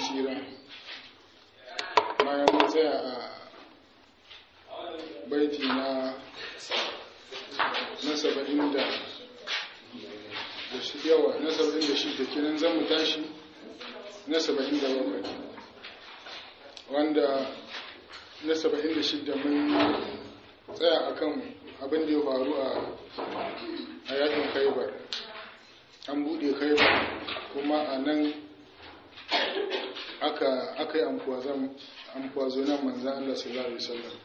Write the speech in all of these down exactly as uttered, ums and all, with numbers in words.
sira bayan mun tsaya a baiti na na saba'in da yawa na saba'in da shi da kinan zan mu tashi na saba'in da bakwai wanda na saba'in da shida mun tsaya akan abin da ya faru a yakin Khaibar. An bude Khaibar kuma a nan aka aka yi amfuwazonan manzan Allah sallallahu alaihi wasallam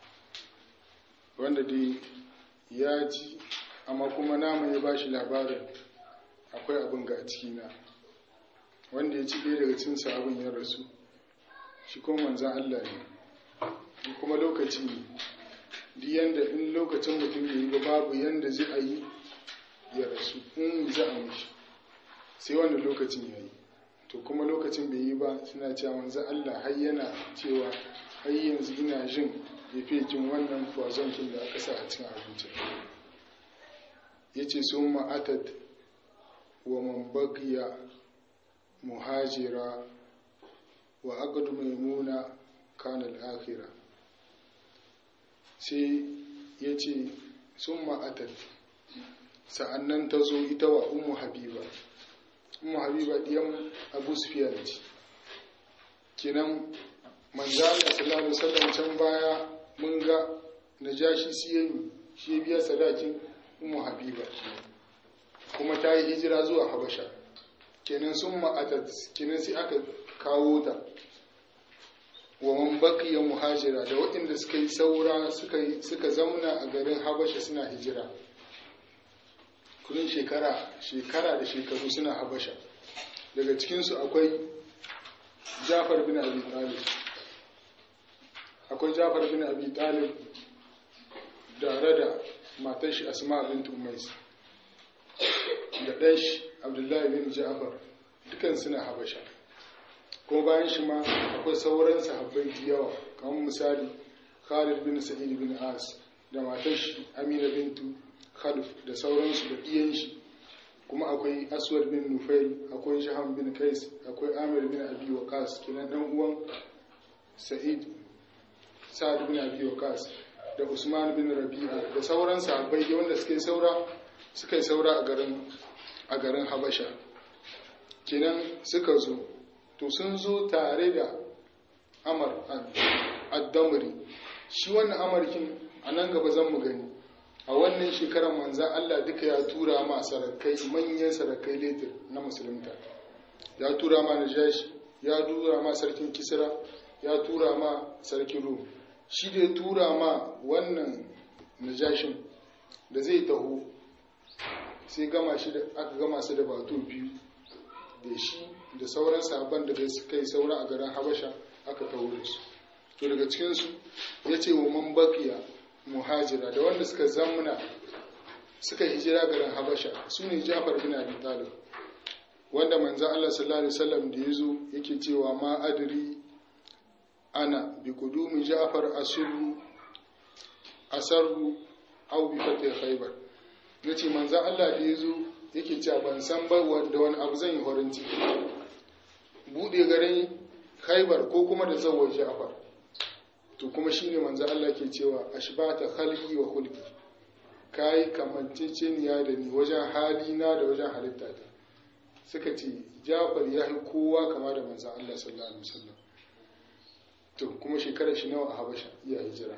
wanda dai ya ji amma kuma namu ya bashi labarin akwai abin ga a cikina wanda ya ci ɗaya daga cinsa abin ya rasu shi kuma manzan Allah ne kuma lokaci ne duk yanda in lokacin mutum ya yi ba babu yanda zai a yi ya rasu in za a mishi sai wanda lokacin ya yi to kuma lokacin bai yi ba suna cewa manzan Allah har yana cewa har yanzu ina jin ya fi jin wannan fazonkin da aka sa a cikin abinci ya ce sun ma'atat wa mambagiya muhajira wa agadu maimuna kanal akhira sai ya ce sun ma'atat sa'annan ta zo ita wa umu habiba umu habiba diyan abu sufiyan ce kinan manzana sallallahu alaihi wasallam can baya mun ga najashi siyani shi biya sadakin umu habiba kuma ta yi hijira zuwa habasha kenan sun ma'atat kenan sai aka kawo ta wa man baqiya muhajira da waɗanda suka yi saura suka suka zauna a garin habasha suna hijira kullun shekara shekara da shekaru suna habasha daga cikin su akwai Jafar bin Abi Talib akwai Jafar bin Abi Talib da rada matar shi Asma bint Umais da ɗan shi Abdullahi bin Ja'far dukan suna habasha ko bayan shi ma akwai sauran sahabbai da yawa kamar misali Khalid bin Sa'id bin As da matar shi Amina bintu Khalif da sauransu da iyan shi kuma akwai Aswad bin Nufail akwai Jaham bin Qais akwai Amir bin Abi Waqas kinan dan uwan Sa'id Sa'ad bin Abi Waqas da Usman bin Rabi'a da sauran sahabbai da wanda suka yi saura suka yi saura a garin a garin Habasha kenan suka zo to sun zo tare da Amr ad-Damri shi wannan amarkin anan gaba zan mu gani a wannan shekarar manzan Allah duka ya tura ma sarakai manyan sarakai letir na musulunta ya tura ma Najashi ya tura ma sarkin Kisra ya tura ma sarkin Rum shi da ya tura ma wannan Najashin da zai taho sai gama shi da aka gama su da bato biyu da shi da sauran sahabban da suka yi saura a garin Habasha aka taho da su to daga cikin su yace wa man baqiya muhajira da wanda suka zamna suka hijira garin Habasha sune Ja'far bin Abi Talib wanda manzo Allah sallallahu alaihi wasallam da yazo yake cewa ma adri ana bi qudumi Ja'far asru asarru aw bi fatih Khaybar yace manzo Allah da yazo yake cewa ban san ba wanda wani abu zan yi horin ciki bude garin Khaybar ko kuma da zawar Ja'far to kuma shine manzo Allah ke cewa ashbata khalqi wa khulqi kai kamanceceniya da ni wajen halina da wajen halittata suka ce Ja'far ya yi kowa kama da manzo Allah sallallahu alaihi wasallam to kuma shekarar shi nawa a Habasha ya hijira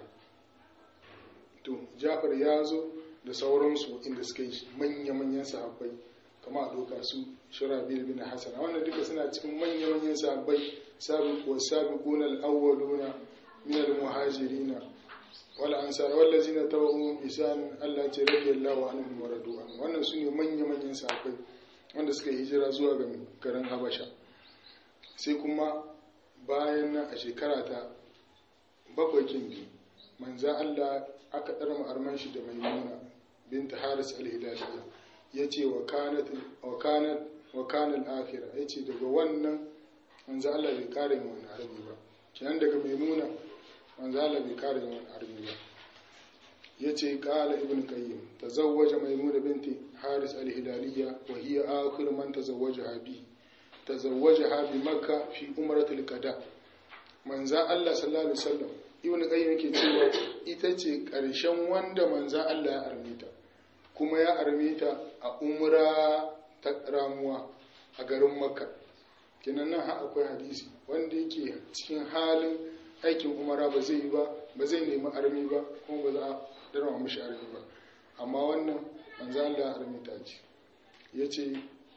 to Ja'far ya zo da sauransu inda suka yi manya-manyan sahabbai kama a doka su Shurabil bin Hasan wannan duka suna cikin manya-manyan sahabbai sabiqu was-sabiquna al-awwaluna من المهاجرين والأنصار والذين تبعوهم بإحسان الله رضي الله عنهم ورضوا عنه wannan sune manyan manyan sahabbai wanda suka hijira zuwa ga garin Habasha sai kuma bayan nan a shekara ta bakwai kinki manzo Allah aka darma arman shi da Maimuna bint Haris al-Hidayah yace wa kanat wa kanat wa kana al-akhirah yace daga wannan manzo Allah bai kare mu wannan arabi ba kenan daga Maimuna manzo Allah bai kare mu wannan arabi ba yace qala ibn qayyim tazawwaja Maimuna binti Haris al-Hidayah wa hiya akhir man tazawwajaha bi tazawwajaha bi makka fi umratul qada manza Allah sallallahu alaihi wasallam ibn qayyim yake cewa ita ce ƙarshen wanda manza Allah ya armita kuma ya armita a umra ta ramuwa a garin makka kenan nan ha akwai hadisi wanda yake cikin halin aikin umara ba zai yi ba ba zai nemi armi ba kuma ba za a darma mishi armi ba amma wannan manza Allah ya armita ce yace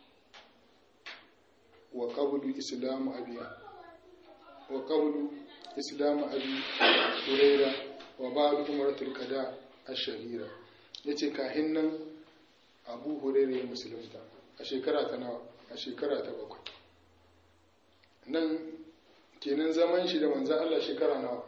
wa qablu islamu abiya wa qablu islamu abi huraira wa ba'd umratul qada ash-shahira yace kahin nan abu huraira ya musulunta a shekara ta nawa a shekara ta bakwai nan kenan zaman shi da manzon Allah shekara nawa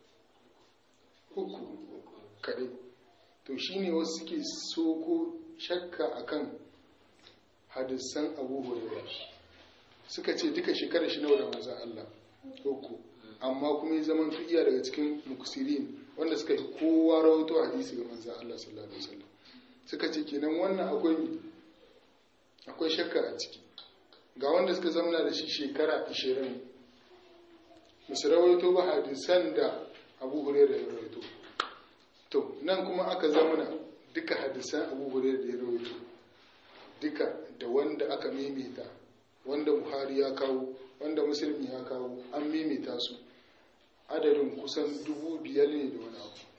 uku kadai to shine wasu suke soko shakka akan hadisan abu huraira suka ce duka shekarar shi nawa da manzon Allah uku amma kuma ya zaman su iya daga cikin muksirin wanda suka yi kowa rawato hadisi ga manzon Allah sallallahu alaihi wasallam suka ce kenan wannan akwai akwai shakka a ciki ga wanda suka zamana da shi shekara ashirin musu rawaito ba hadisan da Abu Hurairah ya rawaito to nan kuma aka zamana duka hadisan Abu Hurairah da ya rawaito duka da wanda aka mimita wanda Buhari ya kawo wanda Muslim ya kawo an mimita su adadin kusan dubu biyar ne da wani abu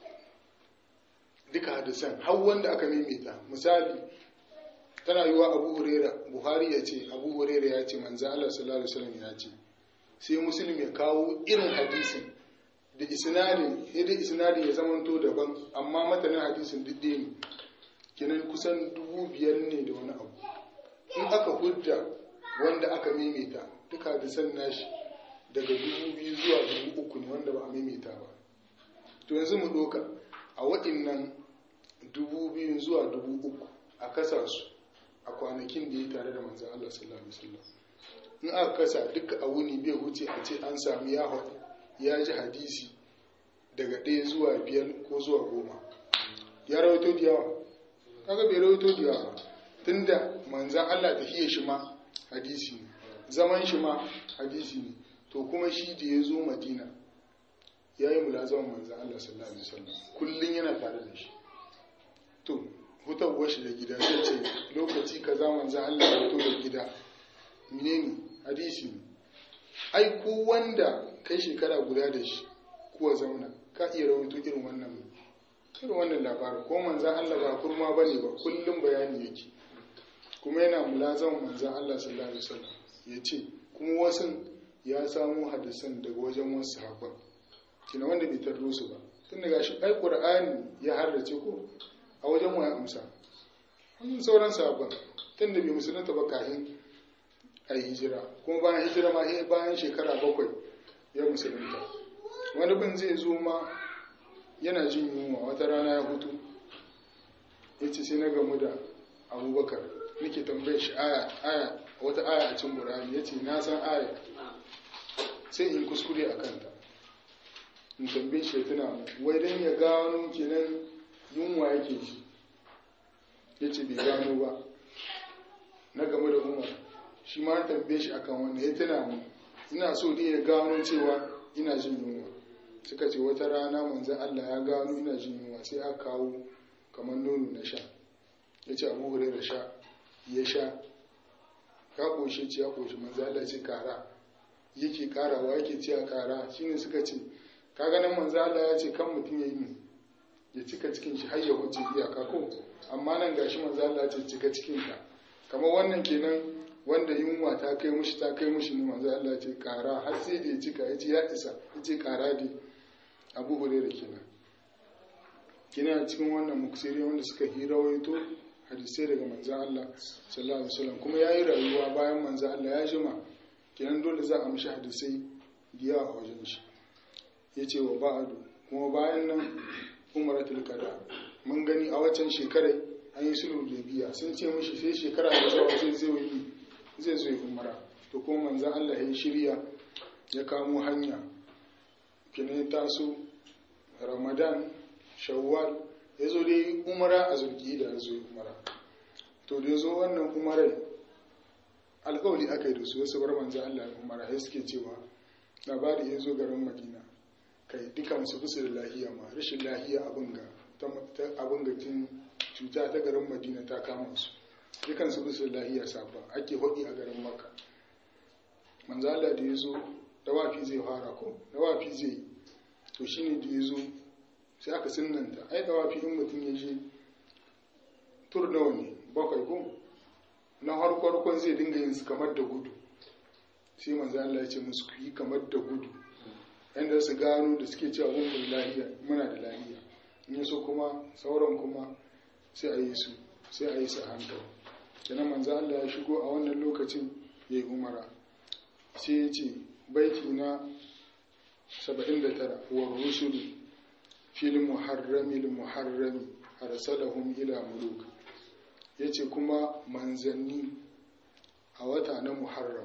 duka hadisan har wanda aka mimita misali tana yiwa Abu Huraira Buhari ya ce Abu Huraira ya ce manzo Allah sallallahu alaihi wasallam ya ce sai Muslim ya kawo irin hadisin da isnadin idan isnadin ya zamanto daban amma matanin hadisin duk ne kenan kusan dubu biyar ne da wani abu in aka hudda wanda aka mimita duka hadisan nashi daga dubu biyu zuwa dubu uku ne wanda ba a mimita ba to yanzu mu doka a waɗannan dubu biyu zuwa dubu uku a kasa su a kwanakin da ya tare da manzan Allah sallallahu alaihi wasallam in aka kasa duka a wuni bai wuce a ce an sami ya haɗu ya ji hadisi daga ɗaya zuwa biyar ko zuwa goma ya rawaito da yawa kaga bai rawaito da yawa tunda manzan Allah tafiye shi ma hadisi ne zaman shi ma hadisi ne to kuma shi da ya zo Madina ya yi mulazaman manzan Allah sallallahu alaihi wasallam kullun yana tare da shi to hutawar shi da gida sai ce lokaci kaza manzan Allah ya fito da gida menene hadisi ne ai ko wanda kai shekara guda da shi kuwa zauna ka iya rawaito irin wannan irin wannan labarin ko manzan Allah ba kurma bane ba kullum bayani yake kuma yana mulazaman manzan Allah sallallahu alaihi wasallam yace kuma wasu ya samu hadisan daga wajen wasu sahabban kina wanda bai tarro su ba tun daga shi ai Qur'ani ya harrace ko a wajen waya amsa wannan sauran sahabban tun da bai musulunta ba kafin ai hijira kuma bayan hijira ma sai bayan shekara bakwai ya musulunta wani bin zai zo ma yana jin yunwa wata rana ya hutu yace sai na gamu da Abubakar nake tambayar shi aya aya wata aya a cikin Qur'ani yace na san aya sai in kuskure a kanta in tambaye shi tuna wai dan ya gano kenan yunwa yake shi yace bai gano ba na game da Umar shi ma tambaye shi akan wannan ya tuna mu ina so dai ya gano cewa ina jin yunwa suka ce wata rana manzon Allah ya gano ina jin yunwa sai aka kawo kamar nono na sha yace Abu Hurairah sha ya sha ka koshe ci ya koshe manzon Allah ce kara yake karawa yake ciya kara shine suka ce ka ganin manzo Allah ya ce kan mutum yayi ne ya cika cikin shi har ya huce iyaka ko amma nan gashi manzo Allah ya ce cika cikin ka kamar wannan kenan wanda yunwa ta kai mushi ta kai mushi ne manzo Allah ya ce kara har sai da ya cika yace ya isa yace kara dai Abu Hurairah kenan kina cikin wannan muksiri wanda suka hirawaito hadisi daga manzo Allah sallallahu alaihi wasallam kuma yayi rayuwa bayan manzo Allah ya jima kenan dole za a mishi hadisai giya a wajen shi ya ce wa ba'adu kuma bayan nan umaratul qada mun gani a waccan shekarai an yi sulhu da biya sun ce mishi sai shekara da zuwa sai zai yi zai zo umara to kuma manzon Allah ya shirya ya kamo hanya kina ya taso Ramadan Shawwal ya zo dai umara a zulqa'ida ya zo umara to da zo wannan umarai alƙawari aka yi da su wasu bar manzo Allah ya umara sai suke cewa labari ya zo garin Madina kai dukan su fusu da lahiya ma rashin lahiya abin ga abin ga kin cuta ta garin Madina ta kama su dukan su fusu da lahiya sabba ake hodi a garin Makka manzo Allah da ya zo dawafi zai fara ko dawafi zai to shine da ya zo sai aka sunnanta ai dawafi in mutum ya je tur nawa ne bakwai ko na harkon zai dinga yin su kamar da gudu sai manzo Allah ya ce musu ku yi kamar da gudu yanda su gano da suke cewa mun da lahiya muna da lahiya in so kuma sauran kuma sai a yi su sai a yi su a hankali kenan manzo Allah ya shigo a wannan lokacin yayi umara sai ya ce baiti na saba'in da tara wa rusulu fil muharramil muharrami arsalahum ila muluk yace kuma manzanni a wata na muharram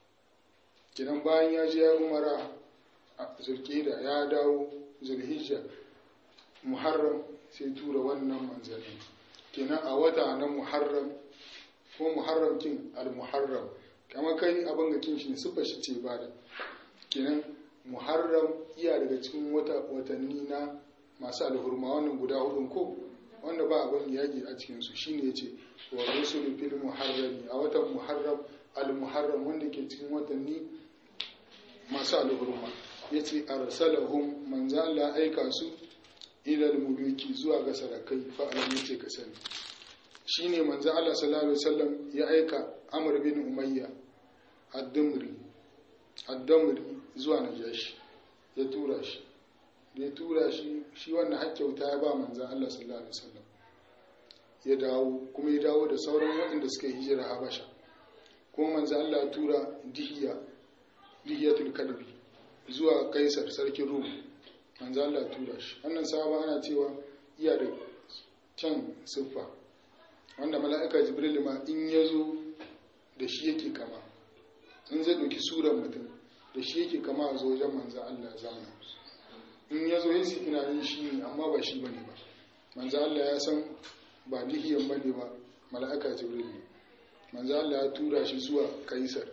kidan bayan ya je ya umara a zulqa'da ya dawo zulhijja muharram sai tura wannan manzanni kenan a wata na muharram ko muharram kin al muharram kama kai abin ga kin shi ne sifar shi ce bada kenan muharram iya daga cikin wata watanni na masu alhurma wannan guda hudun ko wanda ba abin yaƙi a cikinsu shi ne ya ce wa rusulu fil muharrami a watan muharram al-muharram wanda ke cikin watanni masu alhurma ya ce arsalahum manzo Allah aika su ila al-muluki zuwa ga sarakai fa alam yace ka sani shine manzo Allah sallallahu alaihi wasallam ya aika Amr bin Umayya ad-Damri ad-Damri zuwa Najashi ya tura shi da ya tura shi shi wannan hakkauta ya ba manzan Allah sallallahu alaihi wasallam ya dawo kuma ya dawo da sauran waɗanda suka yi hijira Habasha kuma manzan Allah ya tura Dihiya Dihiyatul Kalbi zuwa Kaisar sarkin Rum manzan Allah ya tura shi wannan sahaba ana cewa iya da can siffa wanda mala'ika Jibril ma in yazo da shi yake kama in zai dauki surar mutum da shi yake kama a zo wajen manzan Allah ya zama in ya zo yin su tunanin shi ne amma ba shi bane ba manzo Allah ya san ba dihiyan bane ba mala'ika Jibril ne manzo Allah ya tura shi zuwa Kaisar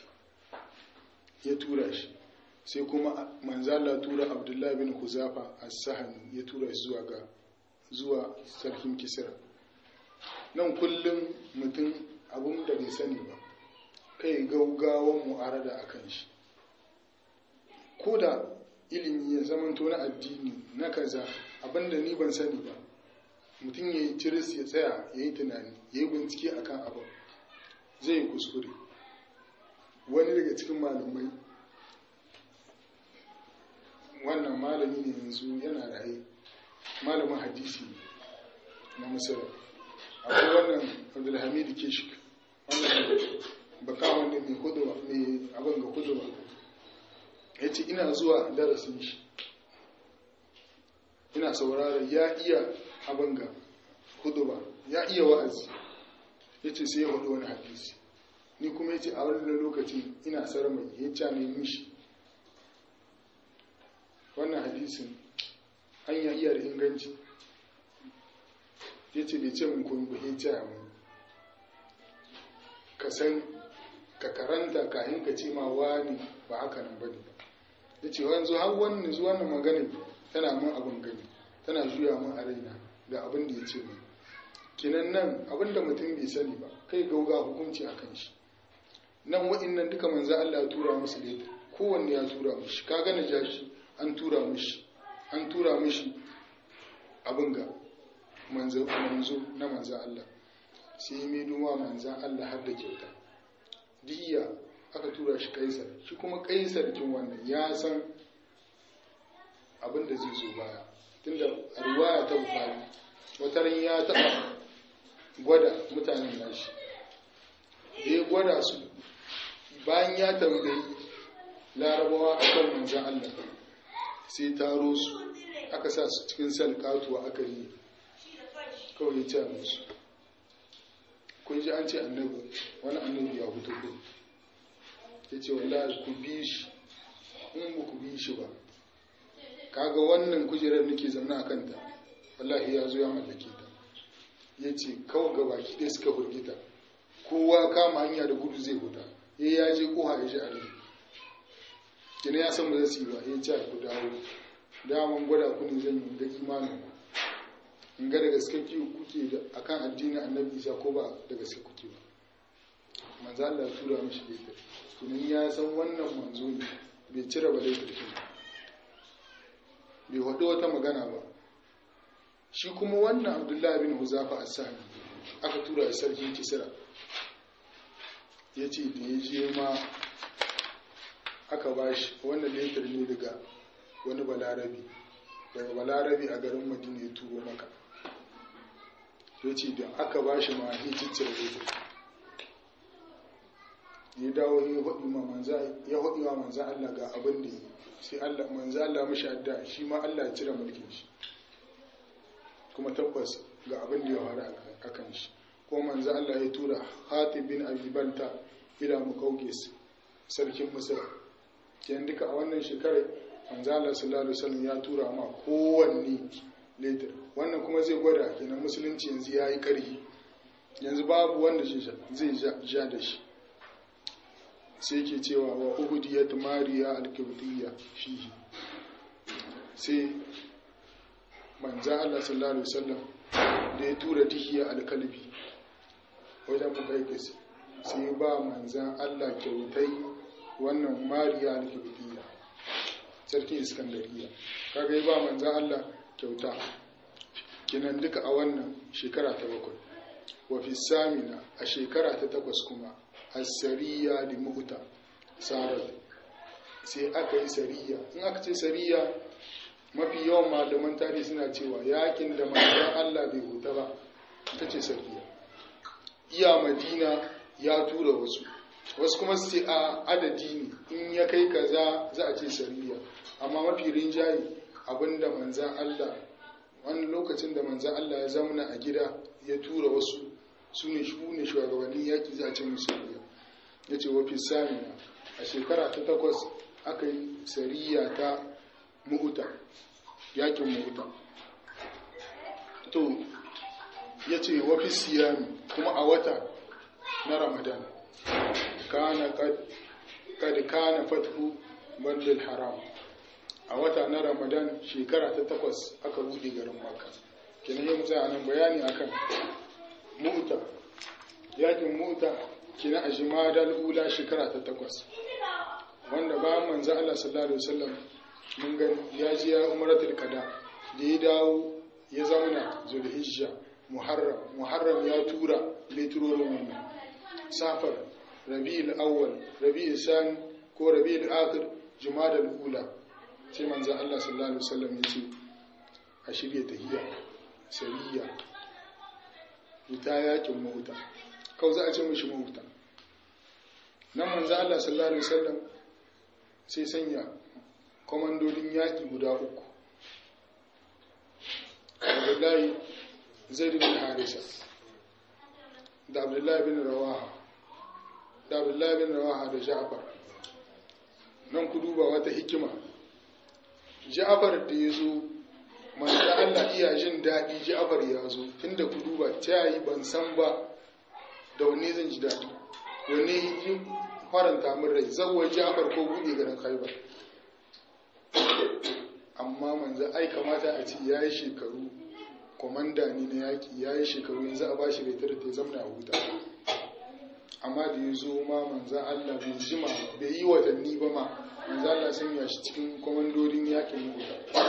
ya tura shi sai kuma manzo Allah ya tura Abdullah bin Huzafa as-Sahmi ya tura shi zuwa ga zuwa sarkin Kisra nan kullum mutum abun da bai sani ba kai gaugawan mu'arada akan shi koda ilimi ya zamanto na addini na kaza abinda ni ban sani ba mutum ya yi tiris ya tsaya ya yi tunani ya yi bincike akan abin zai yi kuskure wani daga cikin malamai wannan malami ne yanzu yana raye malamin hadisi na misira akwai wannan abdulhamid kishik wannan baka wanda mai kuduwa mai abin ga kuduwa ya ce ina zuwa darasin shi ina saurara ya iya abin ga huduba ya iya wa'azi ya ce sai ya hudu wani hadisi ni kuma ya ce a wani lokacin ina sarmai ya ce ne mishi wannan hadisin hanya iya da inganci ya ce bai ce min koyi ba ya ce a mun ka san ka karanta kayan ka ce ma wani ba haka nan ba ne ba ya ce wanzu har wannan zuwa wannan magana tana mun abin gani tana juya mun a raina ga abin da ya ce mun kinan nan abin da mutum bai sani ba kai gauga hukunci a kan shi nan wa'innan duka manzo Allah ya tura musu da kowanne ya tura mishi ka gane jashi an tura mishi an tura mishi abin ga manzo manzo na manzo Allah sai mai duma manzo Allah har da kyauta diya aka tura shi Kaisar shi kuma Kaisar kin wannan ya san abin da zai zo baya tunda a riwaya ta Bukhari wataran ya taba gwada mutanen nashi da ya gwada su bayan ya tambayi larabawa akan manzan Allah sai taro su aka sa su cikin salkatuwa aka yi kawai ya ce musu kun ji an ce annabi wani annabi ya fito ko ya ce wallahi ku bi shi in ba ku bi shi ba kaga wannan kujerar nake zaune a kanta wallahi ya zo ya mallake ta ya ce kawai gabaki ɗaya suka hurgita kowa kama hanya da gudu zai huta ya ya je koha ya ji arziki kina ya san ba zai su yi ba ya ce ku dawo daman gwada ku ne zan yi da imanin in ga da gaske kuke da akan addinin annabi isa ko ba da gaske kuke ba manzo Allah ya tura mishi laifin tunan ya san wannan manzo ne bai cire ba laifin shi bai wado wata magana ba shi kuma wannan Abdullahi bin Huzafa as-Sahmi aka tura ya sarki Kisra yace da ya je ma aka bashi wannan laifin ne daga wani balarabi daga balarabi a garin Madina ya turo maka yace da aka bashi ma ya ciccire laifin ya dawo ya haɗi ma manza ya haɗi wa manza Allah ga abin da yi sai Allah manza Allah mishi adda shi ma Allah ya cire mulkin shi kuma tabbas ga abin da ya faru akan shi ko manza Allah ya tura Hatib bin Abi Balta ila Muqawqis sarkin Misra kenan duka a wannan shekarar manza Allah sallallahu alaihi wasallam ya tura ma kowanne letter wannan kuma zai gwada kenan musulunci yanzu yayi karhi yanzu babu wanda zai ja da shi sai ke cewa wa uhudiyat mariya al-kibtiyya fihi sai manzo Allah sallallahu alaihi wasallam da ya tura dihiya al-kalbi wajen mukaikis sai ba manzo Allah kyautai wannan mariya al-kibtiyya sarki iskandariya kaga ya ba manzo Allah kyauta kinan duka a wannan shekara ta bakwai wa fi samina a shekara ta takwas kuma as-sariya li mu'ta sarat sai aka yi sariya in aka ce sariya mafi yawan malaman tarihi suna cewa yakin da manzon Allah bai huta ba ita ce sariya iya Madina ya tura wasu wasu kuma su ce a adadi ne in ya kai kaza za a ce sariya amma mafi rinjaye abinda manzon Allah wani lokacin da manzon Allah ya zauna a gida ya tura wasu su ne shugabannin yaki za a ce musu sariya ya ce wafi samina a shekara ta takwas aka yi sariya ta mu'uta yakin mu'uta to ya ce wafi siyami kuma a wata na ramadan kana kad kana fathu bandul haram a wata na ramadan shekara ta takwas aka buɗe garin makka kenan yau mutsaya nan bayani akan mu'uta yakin mu'uta kina a jimadal ula shekara ta takwas wanda ba manzo Allah sallallahu alaihi wasallam mun ga ya ji ya umratul qada da ya dawo ya zauna zulhijja muharram muharram ya tura leturorin wannan safar rabiul awwal rabiul san ko rabiul akhir jimadal ula sai manzo Allah sallallahu alaihi wasallam ya ce a shirye tahiyya sariya ita yakin mu'uta kawai za a ce mishi mahuta nan manzo Allah sallallahu alaihi wasallam sai sanya komandodin yaki guda uku Abdullahi Zaid bin Harisa da Abdullahi bin Rawaha da Abdullahi bin Rawaha da Ja'far nan ku duba wata hikima Ja'far da yazo manzo Allah iya jin dadi Ja'far ya zo tunda ku duba tayi ban san ba da wanne zan ji daɗi wanne yi faranta min rai zawai Ja'far ko buɗe garin Khaibar amma manzo ai kamata a ce yayi shekaru komanda ne na yaki yayi shekaru yanzu a bashi retar ta zamna huta amma da yazo ma manzo Allah bai jima bai yi watanni ba ma manzo Allah sun ya shi cikin komandodin yakin huta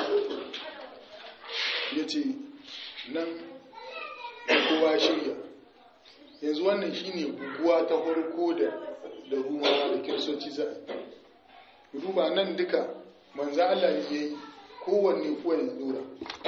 yace nan kowa shirya yanzu wannan shine guguwa ta farko da da rumawa da kirsoci za a duba nan duka manzo Allah ne yayi kowanne kuwa ya dora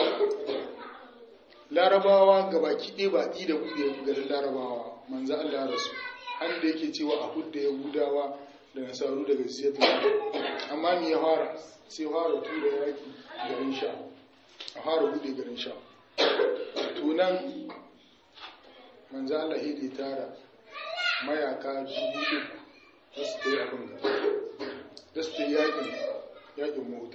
larabawa gabaki ɗaya ba ɗi da buɗe garin larabawa manzo Allah ya rasu har da yake cewa a hudda yahudawa da nasaru daga ziyarta amma me ya fara sai fara tura yaki garin sha a fara buɗe garin sha to nan manzo Allah ya tara mayaka dubu uku da su yi abin da da su yi yakin yakin mota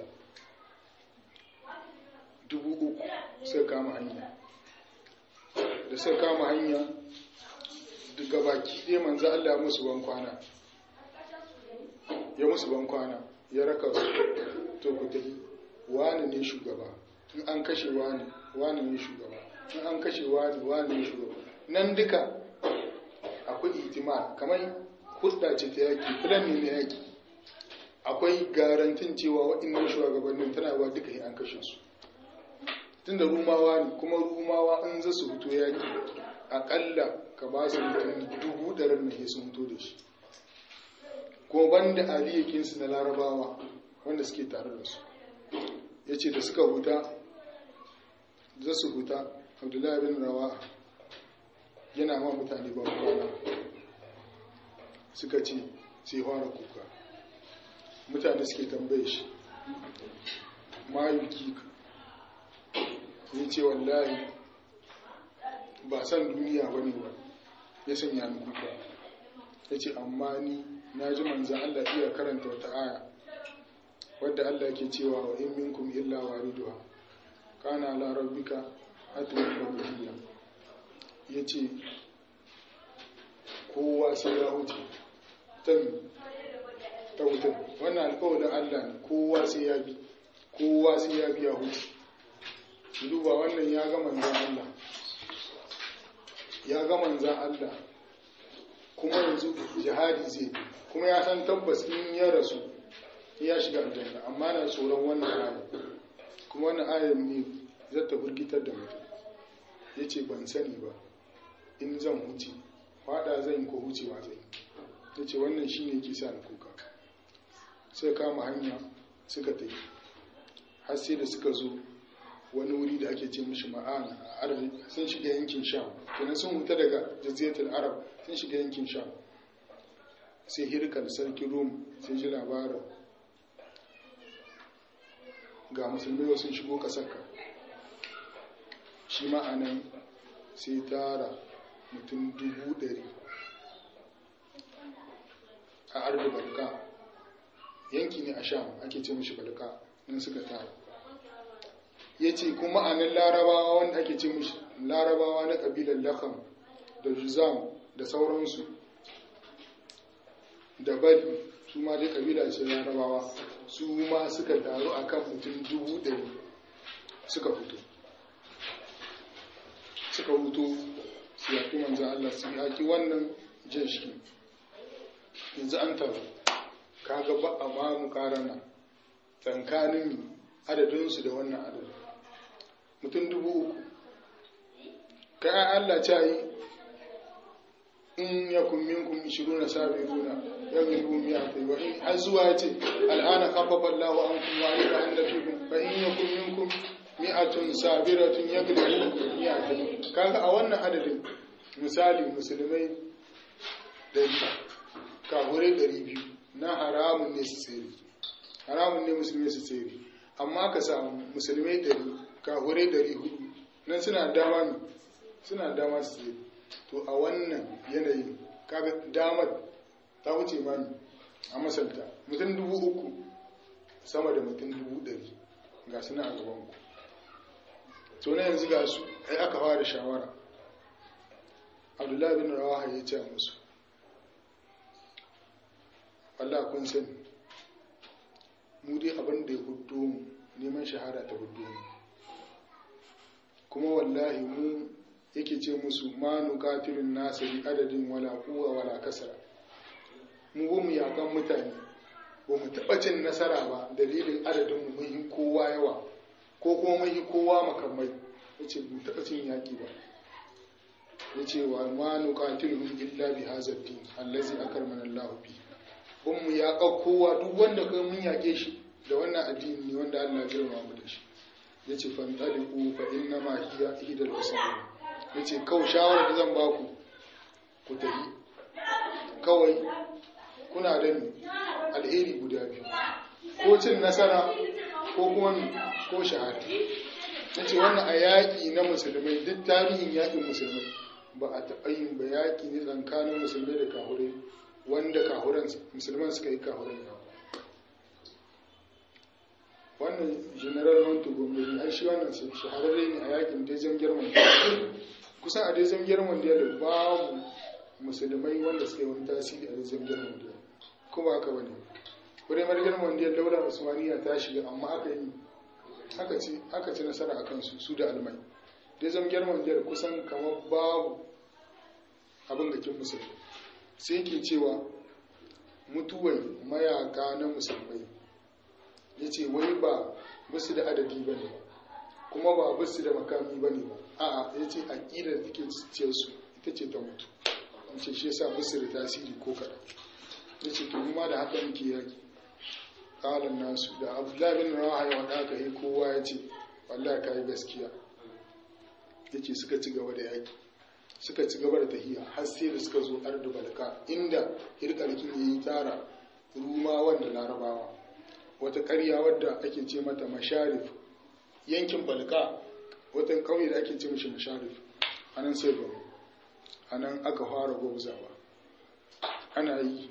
dubu uku sai kama hanya da sai kama hanya daga baki ɗaya manzo Allah ya musu ban kwana ya musu ban kwana ya raka su to ku tafi wani ne shugaba in an kashe wani wani ne shugaba in an kashe wani wani ne shugaba nan duka akwai ihtimal kamar hudda ce ta yaki filan ne na yaki akwai garantin cewa waɗannan shugabannin tana ba duka yi an kashe su tunda rumawa ne kuma rumawa an za su fito yaki akalla ka ba su mutum dubu ɗarin da sun fito da shi ko banda aliyakinsu na larabawa wanda suke tare da su ya ce da suka huta za su huta abdullahi bin rawa yana ma mutane ban kwana suka ce sai fara kuka mutane suke tambaye shi mayuki ya ce wallahi ba san duniya ba ne ba ya sanya ni kuka ya ce amma ni na ji manzan Allah iya karanta wata aya wadda Allah ke cewa wa in minkum illa wariduha kana ala rabbika hatman maqdiya yace kowa sai ya huce tan ta wuta wannan alƙawarin Allah ne kowa sai ya bi kowa sai ya bi ya huce duba wannan ya ga manzan Allah ya ga manzan Allah kuma yanzu jihadi zai kuma ya san tabbas in ya rasu ya shiga aljanna amma na tsoron wannan ayar kuma wannan ayar ne zai ta burgitar da mutum ya ce ban sani ba in zan huce fada zan ko hucewa zai ya ce wannan shi ne ke sa na kuka sai kama hanya suka tafi har sai da suka zo wani wuri da ake ce mishi ma'ana a arabi sun shiga yankin sham kenan sun huta daga jaziratul arab sun shiga yankin sham sai hirkar sarki rum sai ji labarin ga musulmai sun shigo kasarka shi ma'anan sai tara mutum dubu ɗari a arda balka yanki ne a sham ake ce mishi balka nan suka tara ya ce kuma ma'anan larabawa wanda ake ce mishi larabawa na ƙabilar lakam da juzam da sauransu da bali su ma dai kabila ce larabawa su ma suka taru a kan mutum dubu ɗari suka fito suka fito su yaƙi manzan Allah su yaƙi wannan jan shi yanzu an taru kaga ba a ma mu karana tsakanin adadinsu da wannan adadin mutum dubu uku kayan Allah ta yi in yakun minkum ishiruna sabiruna yaghlibu mi'atayn wa in azwa ce al'ana khaffafa Allahu ankum wa alima anna fikum fa in yakun minkum mi'atun sabiratun yaghlibu mi'atayn kaga a wannan adadin misali musulmai dari kahure ɗari biyu na haramun ne su tsere haramun ne musulmai su tsere amma ka samu musulmai dari kahure ɗari hudu nan suna dama ne suna dama su tsere to a wannan yanayin kaga damar ta wuce mani a masalta mutum dubu uku sama da mutum dubu ɗari ga suna a gabanku to na yanzu ga su ai aka fara shawara abdullahi bin rawaha ya ce musu Allah kun sani mu dai abin da ya hudo mu neman shahada ta hudo mu kuma wallahi mu yake ce musu ma nuqatilun nas bi adadin wala quwwa wala kasra mu ba mu yakan mutane ba mu taba cin nasara ba dalilin adadin mu mun kowa yawa ko kuma mun kowa makamai yace mu taba cin yaki ba yace wa ma nuqatilun illa bi hadha ad-din allazi akarmana Allah bi kun mu yaka kowa duk wanda kai mun yake shi da wannan addini ne wanda Allah ya girma mu da shi yace fa taliqu fa inna ma hiya ihdal wasail ya ce kawai shawarar da zan baku ku tafi kawai kuna da ni alheri guda biyu ko cin nasara ko kuma ko shahada ya ce wannan a yaƙi na musulmai duk tarihin yaƙin musulmai ba a taɓa yin ba yaƙi ne tsakanin musulmai da kahurai wanda kahuran musulman suka yi kahuran yawa wannan general montgomery ai shi wannan shahararre ne a yaƙin dejan german kusan a dai zamiyar mondial babu musulmai wanda suka yi wani tasiri a deuxième guerre mondiale kuma haka bane premier guerre mondiale daular usmaniya ta shiga amma aka yi aka ci aka ci nasara akan su su da almai deuxième guerre mondiale kusan kamar babu abin da kin musulmi sai ke cewa mutuwai mayaka na musulmai yace wai ba basu da adadi bane kuma ba basu da makami bane ba a'a yace aqidar da take ciyar su ita ce ta mutu yace shi yasa basu da tasiri ko kada yace to kuma da haka muke yaki kalan nasu da Abdullahi bin Rawaha ya wada aka yi kowa yace wallahi kai gaskiya yace suka ci gaba da yaki suka ci gaba da tahiya har sai da suka zo ardu balka inda hirkarkin yayi tara ruma wanda larabawa wata ƙarya wadda ake ce mata masharif yankin balka wata ƙauye da ake ce mishi masharif anan sai ba anan aka fara gwabzawa ana yi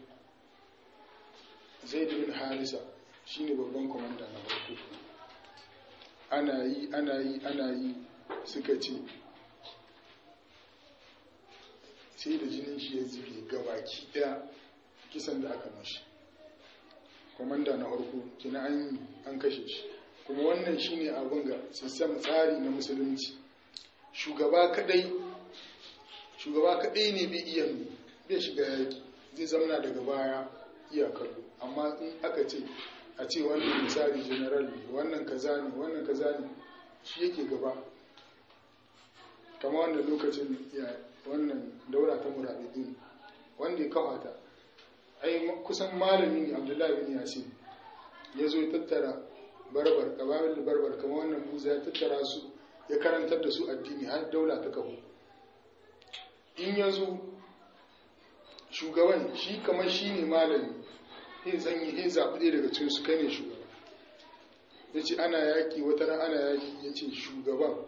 zaid bin harisa shine babban komanda na farko ana yi ana yi ana yi suka ce sai da jinin shi ya zube gabaki daya kisan da aka mashi komanda na farko kina an an kashe shi kuma wannan shine abin ga sistem tsari na musulunci shugaba kadai shugaba kadai ne bai iya bai shiga yaki zai zamana daga baya iya kallo amma in aka ce a ce wannan misali general ne wannan kaza ne wannan kaza ne shi yake gaba kama wannan lokacin ya wannan daura ta murabidin wanda ya kawata ai kusan malami ne Abdullahi bin Yasin ya zo ya tattara barbar kababil barbar kama wannan buza ya tattara su ya karantar da su addini har daula ta kafu in ya zo shugaban shi kamar shi ne malami ya zanyi ya zaɓi ɗaya daga cikin su kai ne shugaba ya ce ana yaƙi wata ran ana yaƙi ya ce shugaban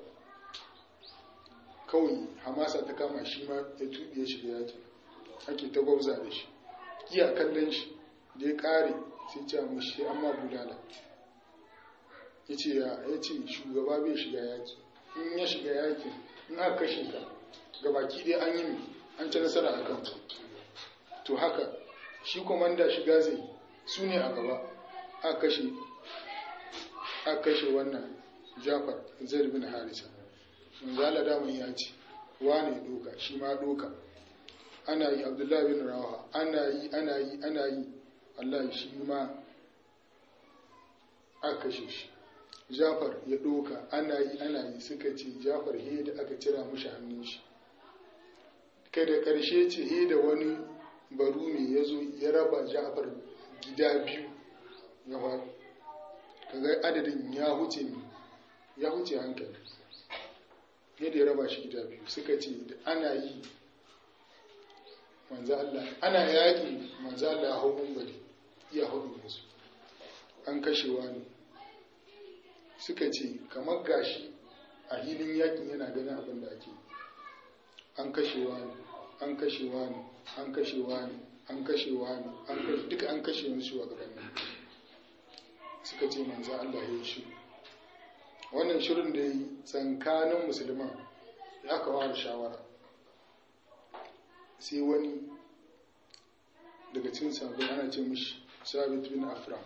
kawai hamasa ta kama shi ma ya tuɓe ya shiga yaƙi ake ta gwabza da shi iya kallon shi da ya ƙare sai ce mashi amma bulala ya ce ya ce shugaba bai shiga yaƙi in ya shiga yaƙi in aka kashe ka gabaki ɗaya an yi an ci nasara a kan to haka shi komanda shiga zai su ne a gaba aka kashe aka kashe wannan Jafar Zaid bin Harisa manzala daman ya ce wane doka shi ma doka ana yi Abdullahi bin Rawaha ana yi ana yi ana yi Allah shi ma aka kashe shi Jafar ya doka ana yi ana yi suka ce Jafar he da aka cira mishi hannun shi kai da karshe ce he da wani barumi ya zo ya raba Jafar gida biyu ya faɗi kaga adadin ya huce mi ya huce hankali yadda ya raba shi gida biyu suka ce da ana yi manzo Allah ana yaƙi manzo Allah hau mumbari iya hudu musu an kashewa ne suka ce kamar gashi a hilin yaƙin yana ganin abin da ake an kashewa ne an kashewa ne an kashewa ne an kashewa ne an kashe duka an kashe musu a gabanin suka ce manzo Allah ya yi shiru wannan shirin da ya yi tsankanin musulman ya kawo da shawara sai wani daga cikin sabbin ana ce mishi sabit bin afra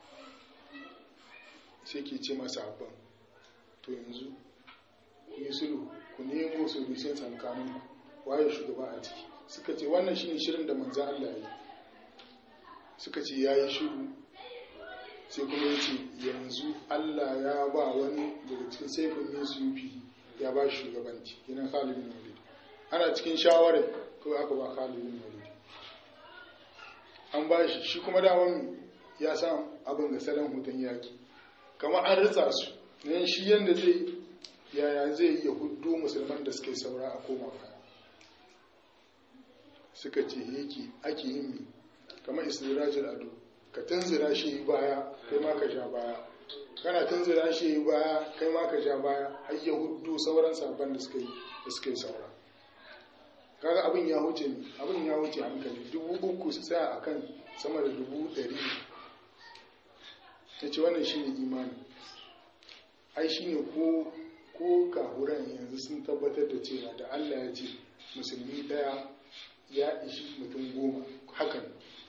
sai ke ce masa abban to yanzu ku yi sulhu ku nemo solution tsankanin ku waye shugaba a ciki suka ce wannan shine shirin da manzo Allah ya yi suka ce yayi shiru sai kuma yace yanzu Allah ya ba wani daga cikin saifin min suyufi ya ba shugabanci yana Khalid bin Walid ana cikin shawara ko aka ba Khalid bin Walid an ba shi shi kuma daman ya san abin da salon hutun yaki kamar an ritsa su ne shi yanda zai yaya zai yi hudu musulman da suke saura a koma baya suka ce yake ake yin mi kamar istirajul ado ka tunzira shi baya kai ma ka ja baya kana tunzira shi baya kai ma ka ja baya har ya hudu sauran sabon da suka yi da suka yi saura kaga abin ya huce ne abin ya huce hankali dubu uku su tsaya akan sama da dubu ɗari ta ce wannan shine imani ai shine ko ko kahuran yanzu sun tabbatar da cewa da Allah ya ce musulmi daya ya ishi mutum goma hakan.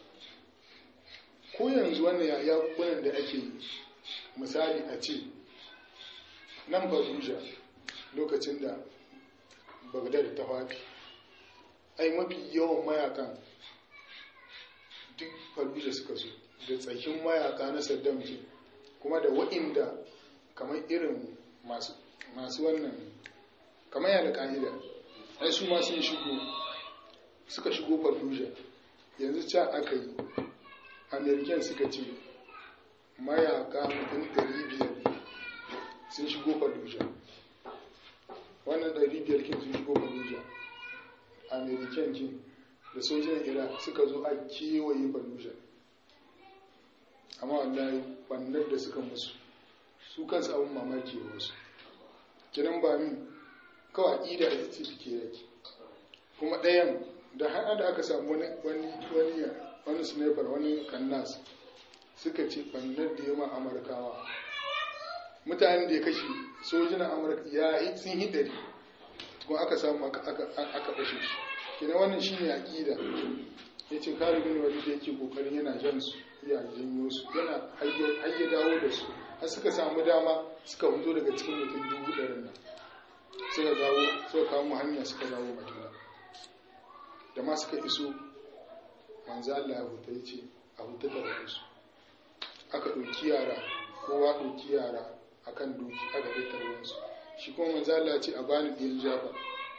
Ko yanzu wannan yakunan da ake yi, misali a ce nan Fallujah lokacin da Baghdad ta faɗi, ai mafi yawan mayakan duk Fallujah suka zo, da tsakin mayaka na Saddam ke, kuma da waɗanda kamar irin masu masu wannan kamar yana ƙa'ida, ai su ma sun shigo suka shigo Fallujah. Yanzu ca aka yi American suka ce mayaka mutum ɗari biyar sun shigo Fallujah. Wannan ɗari biyar kin sun shigo Fallujah, American kin da sojin Iraq suka zo a kewaye Fallujah. Amma wallahi bannar da suka musu su kansu abin mamaki wa wasu. Kinan ba min kawai ƙida da ce take yaki. Kuma ɗayan da har da aka samu wani wani wani wani sniper wani kannas suka ce bannar da yamma Amurkawa mutanen da ya kashe sojinan Amurka ya yi sun yi dari kuma aka samu aka aka kashe shi. Kinan wannan shine aqida. Yace Khalid bin Walid da yake kokarin yana jan su ya janyo su yana hayya dawo da su har suka samu dama suka fito daga cikin mutum dubu ɗarin nan suka dawo suka kawo hanya suka dawo Madina. Da ma suka iso manzo Allah ya huta yace a huta da su aka ɗauki yara kowa ɗauki yara akan doki aka kai tarwansu. Shi kuma manzo Allah ya ce a bani ɗin Jafar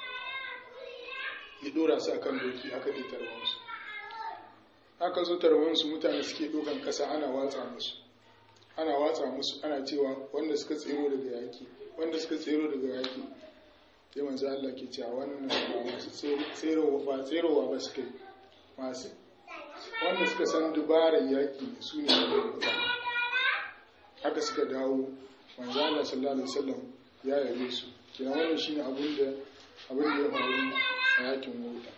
ya dora su akan doki aka kai tarwansu. Aka zo tarwansu mutane suke ɗaukan ƙasa ana watsa musu ana watsa musu ana cewa wanda suka tsero daga yaki wanda suka tsero daga yaki sai manzo Allah ke cewa wannan ba masu tserowa ba tserowa ba suke masu wanda suka san dubarar yaki ne su ne haka suka dawo. Manzo Allah sallallahu alaihi wasallam ya yabe su. Kina wannan shine abin da abin da ya faru a yakin Uhud.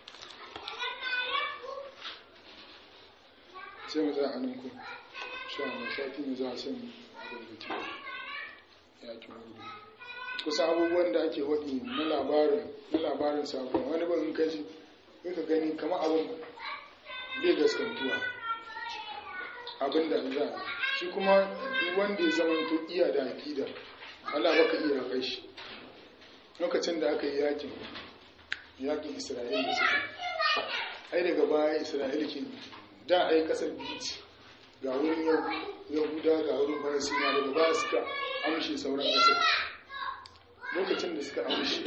Sai mu tsaya anan ku sha Allah sati ne za a san abin da ke yakin Uhud. Kusa abubuwan da ake waɗi na labarin na labarin sabon wani ba in kaji ka gani kamar abin bai gaskantuwa abin da za shi kuma duk wanda ya zama to iya da aqida Allah baka iya kai shi. Lokacin da aka yi yakin yakin Isra'ila suka ai daga baya Isra'ila ke da ai kasar bici ga wurin Yahuda ga wurin Falasina daga baya suka amshe sauran kasar. Lokacin da suka amshe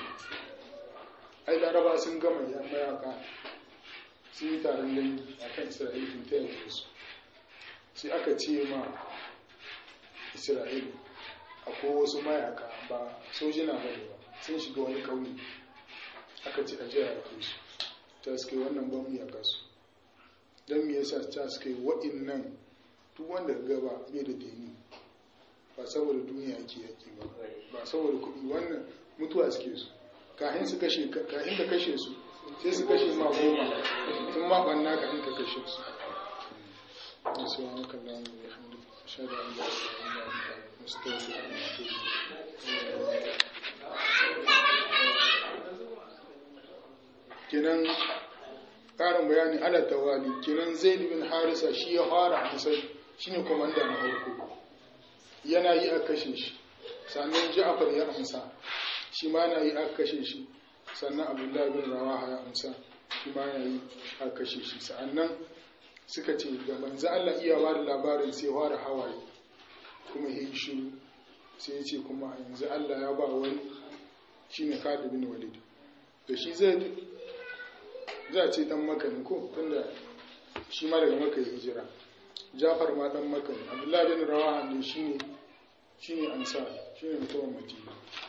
ai Laraba sun gama ya mayaka sun yi taron dangi a kan Isra'ila ta yanke su. Sai aka ce ma Isra'ila akwai wasu mayaka ba sojina ba ne ba sun shiga wani ƙauye aka ce a jiya ya kai su ta suka yi wannan ban ya kasu don me yasa ta suka yi waɗannan duk wanda gaba bai da deni ba saboda duniya yake yaki ba ba saboda kuɗi wannan mutuwa suke su kahin su kashe kahin ka kashe su sai su kashe ma goma tun ma banna kahin ka kashe su. سبحانك اللهم وبحمدك أشهد أن لا إله إلا أنت أستغفرك وأتوب إليك. kenan ƙarin bayani ala tawali kenan Zaid bin Harisa shi ya fara amsar shine komanda na farko yana yi a kashe shi sannan Ja'far ya amsa shi ma yana yi a kashe shi sannan Abdullah bin Rawaha ya amsa shi ma yana yi a kashe shi sannan suka ce da manzo Allah iya ba da labarin sai fara hawaye kuma yayi shiru sai ya ce kuma yanzu Allah ya ba wani shine Khalid bin Walid da shi zai za ce dan Makka ne ko tunda shi ma daga Makka ya hijira. Jafar ma dan Makka ne. Abdullah bin Rawaha ne shine shine ansar shine mutumin Madina.